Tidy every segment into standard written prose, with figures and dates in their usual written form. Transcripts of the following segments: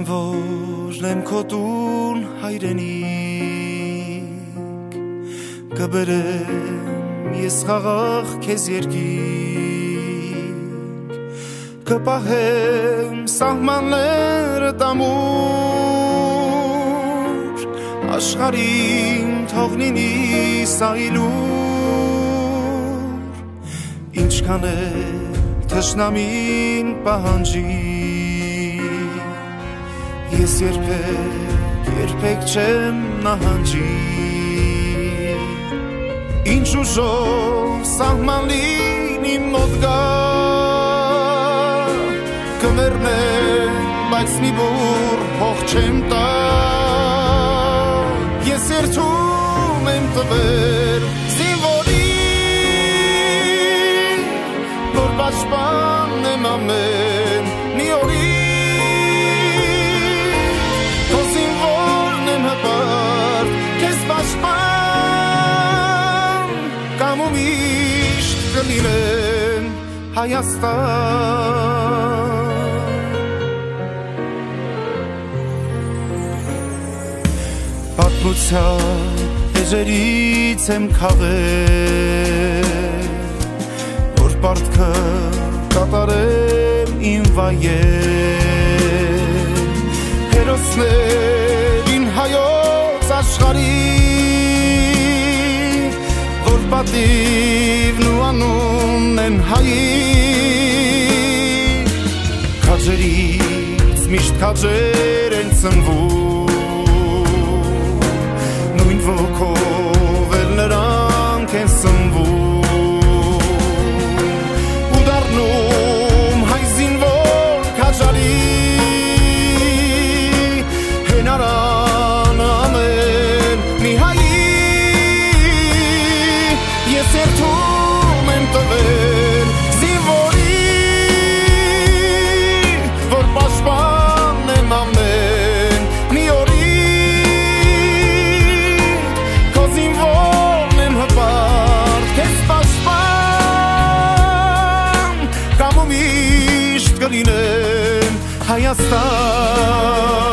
որ եմ քո տուն հայրենիք կբերեմ ես խաղաղ քեզ երկիր կպահեմ սահմանները տամուր աշխարհին թողնինի սայլուր ինչքան է թշնամին պահանջի ես երբեք չեմ նահանջի ինչ ուժով սահման լինի մոտ գա կմեռնեմ բայց մի բուռ հող չեմ տա ես երդում եմ տվել զինվորի որ պաշտպանեմ ամեն մի օրի Քեզ պաշտպան կամ ու միշտ կլինեմ Հայաստան Պատմության էջերից եմ քաղել որ պարտքը կատարեմ իմ վայել հերոսներին հայոց աշխարհի որ պատիվն ու անունն են հայի քաջերից միշտ քաջեր են ծնվում նույն ոգով էլ նրանք են սնվում ու դառնում հայ զինվոր քաջարի հենարան ամեն մի հայի ես երդում եմ տվել զինվորի որ պաշտպանեմ ամեն մի օրի քո զինվորն եմ հպարտ քեզ պաշտպան կամ ու միշտ կլինեմ Հայաստան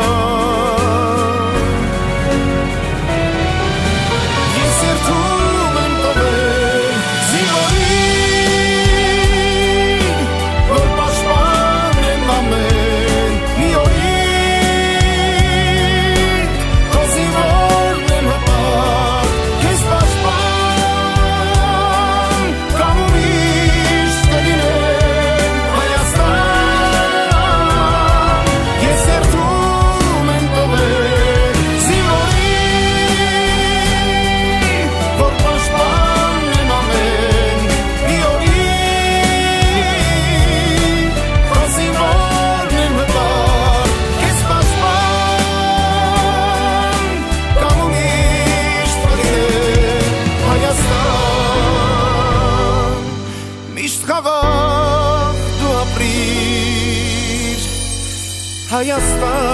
Հայաստան